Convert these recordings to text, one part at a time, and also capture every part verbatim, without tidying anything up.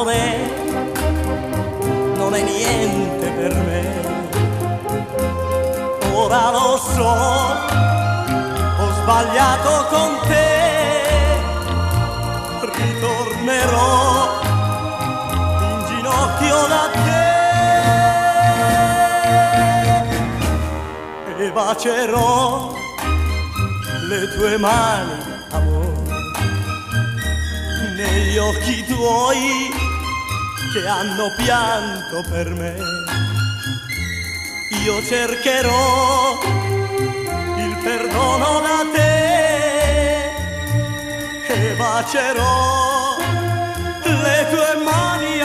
è, non è niente per me. Ora lo so, ho sbagliato con te, ritornerò in ginocchio da te e bacerò le tue mani, amore, negli occhi tuoi che hanno pianto per me. Io cercherò il perdono da te e bacerò le tue mani,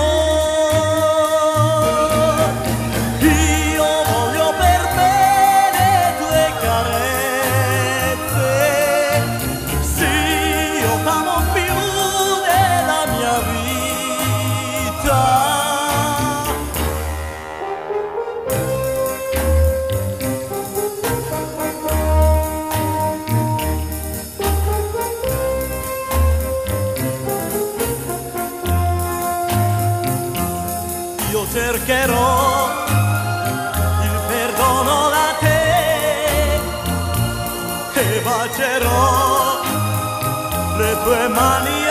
amore. Io voglio per me le tue carezze, sì, io t'amo più della mia vita. Io cercherò il perdono da te e bacerò le tue mani,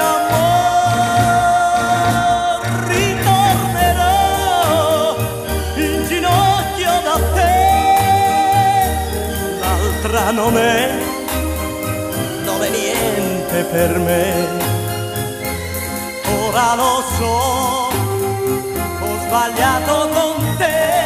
amore. Ritornerò in ginocchio da te. L'altra non è, non è niente per me. Ora lo so, ho sbagliato con te.